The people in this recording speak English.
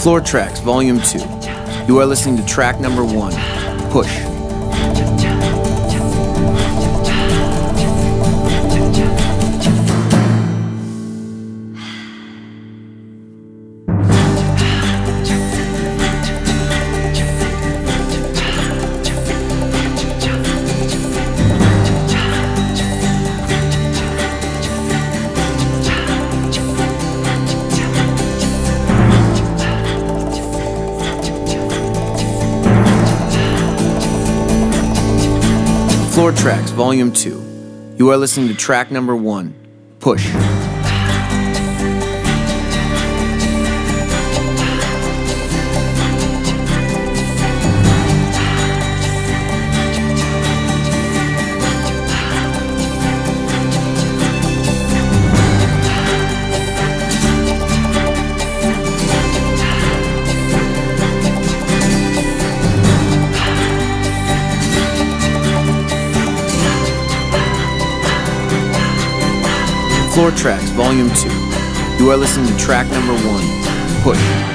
Floor Tracks, Volume 2. You are listening to track number 1, Push. Floor Tracks, Volume 2. You are listening to track number 1, Push. Floor Tracks, Volume 2. You are listening to track number 1, Push.